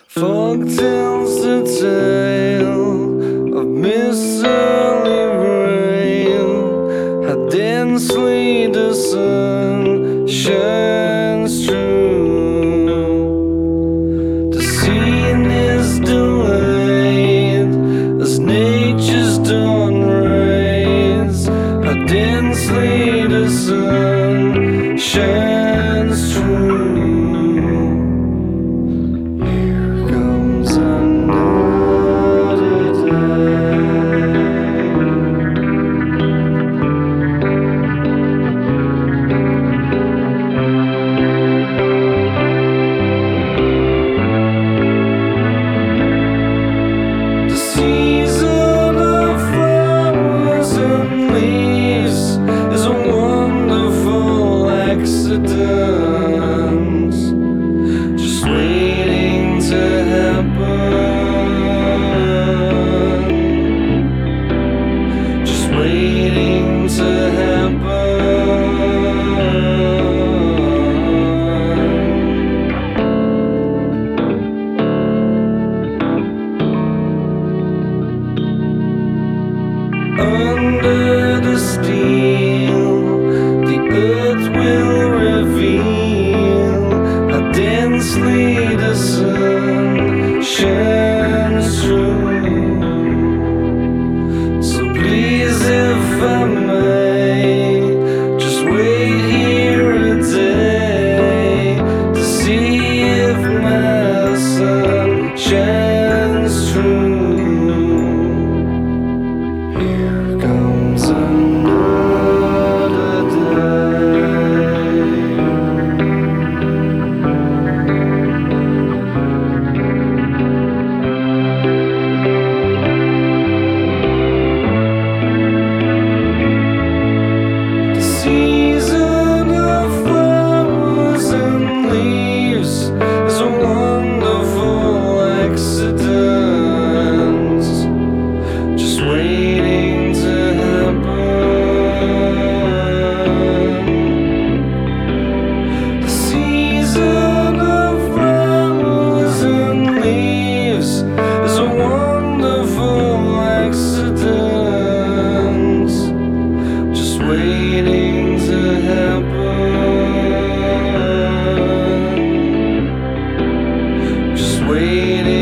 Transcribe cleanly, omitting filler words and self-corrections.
Fog tells the tale of misty rain, how densely the sun shines through. The scene is delayed as nature's dawn rays, how densely the sun shines through. Season of flowers and leaves is a wonderful accident, just waiting to happen, just waiting to happen. Under the steel, the earth will reveal how densely the sun shines through. So please, if I may, just wait here a day to see if my sun shines through. Here comes another day. The season of flowers and leaves is a wonderful accident, just waiting to happen. The season of flowers and leaves is a wonderful accident, just waiting to happen, just waiting.